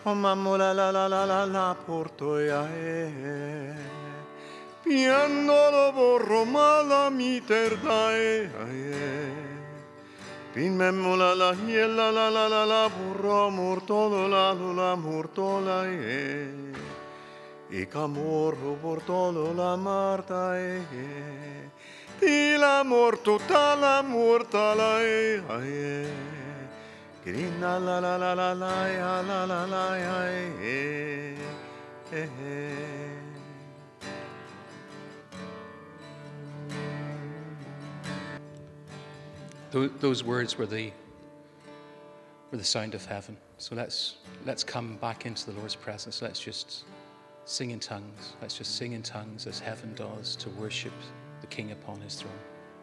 Tomammo la portoia piandolo borro mala miterdae Pinmemmo la hiella la burro mortolo la mortola camorro portolo la marta la morto tala mortala Grina la Those words were the sound of heaven. So let's come back into the Lord's presence. Let's just sing in tongues. Let's just sing in tongues as heaven does to worship the King upon his throne.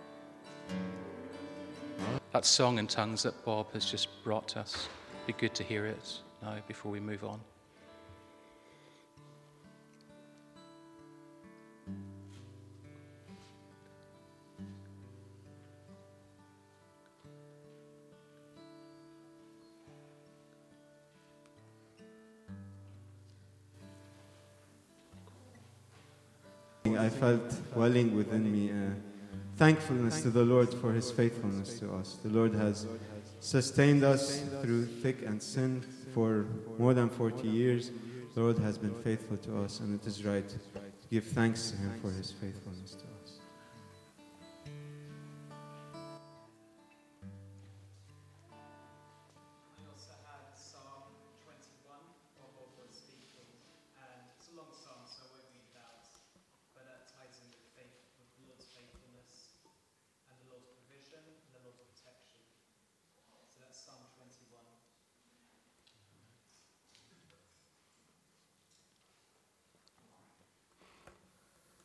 That song in tongues that Bob has just brought to us, be good to hear it now before we move on. I felt welling within me thankfulness to the Lord for his faithfulness to us. The Lord has sustained us through thick and thin for more than 40 years. The Lord has been faithful to us, and it is right to give thanks to him for his faithfulness to us.